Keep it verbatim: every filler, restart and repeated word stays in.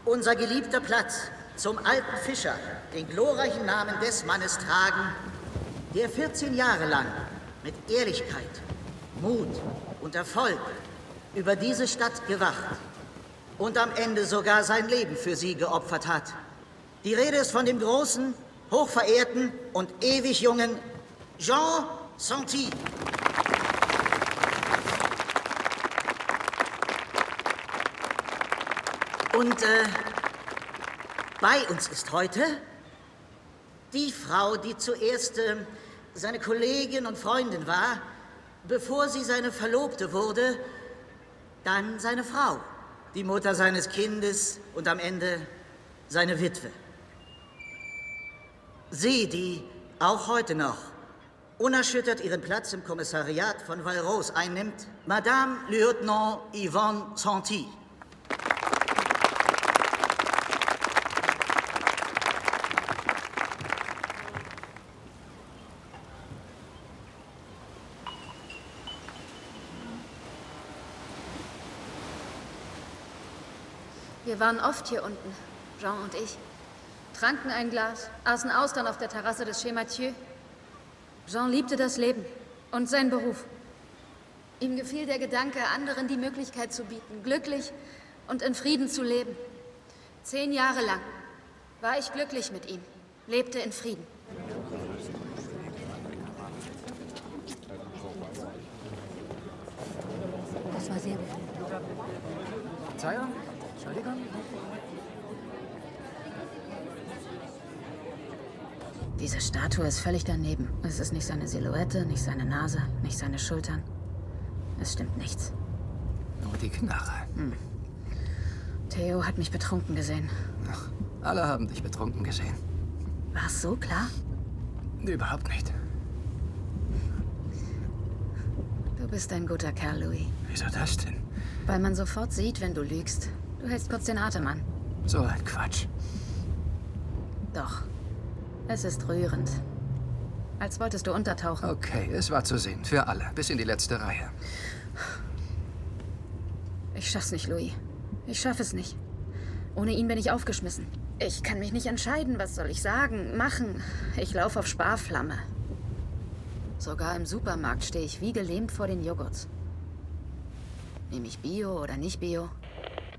Unser geliebter Platz zum alten Fischer, den glorreichen Namen des Mannes tragen, der vierzehn Jahre lang mit Ehrlichkeit, Mut und Erfolg über diese Stadt gewacht und am Ende sogar sein Leben für sie geopfert hat. Die Rede ist von dem großen, hochverehrten und ewig jungen Jean Santy. Und äh, bei uns ist heute die Frau, die zuerst äh, seine Kollegin und Freundin war, bevor sie seine Verlobte wurde, dann seine Frau, die Mutter seines Kindes und am Ende seine Witwe. Sie, die auch heute noch unerschüttert ihren Platz im Kommissariat von Valrose einnimmt, Madame Lieutenant Yvonne Santy. Wir waren oft hier unten, Jean und ich. Tranken ein Glas, aßen Austern auf der Terrasse des Chez Mathieu. Jean liebte das Leben und seinen Beruf. Ihm gefiel der Gedanke, anderen die Möglichkeit zu bieten, glücklich und in Frieden zu leben. Zehn Jahre lang war ich glücklich mit ihm, lebte in Frieden. Das war sehr gut. Verzeihung? Entschuldigung? Diese Statue ist völlig daneben. Es ist nicht seine Silhouette, nicht seine Nase, nicht seine Schultern. Es stimmt nichts. Nur die Knarre. Hm. Theo hat mich betrunken gesehen. Ach, alle haben dich betrunken gesehen. War es so klar? Überhaupt nicht. Du bist ein guter Kerl, Louis. Wieso das denn? Weil man sofort sieht, wenn du lügst. Du hältst kurz den Atem an. So ein Quatsch. Doch. Es ist rührend. Als wolltest du untertauchen. Okay, es war zu sehen. Für alle. Bis in die letzte Reihe. Ich schaff's nicht, Louis. Ich schaff es nicht. Ohne ihn bin ich aufgeschmissen. Ich kann mich nicht entscheiden. Was soll ich sagen, machen? Ich laufe auf Sparflamme. Sogar im Supermarkt stehe ich wie gelähmt vor den Joghurts. Nehme ich Bio oder nicht Bio?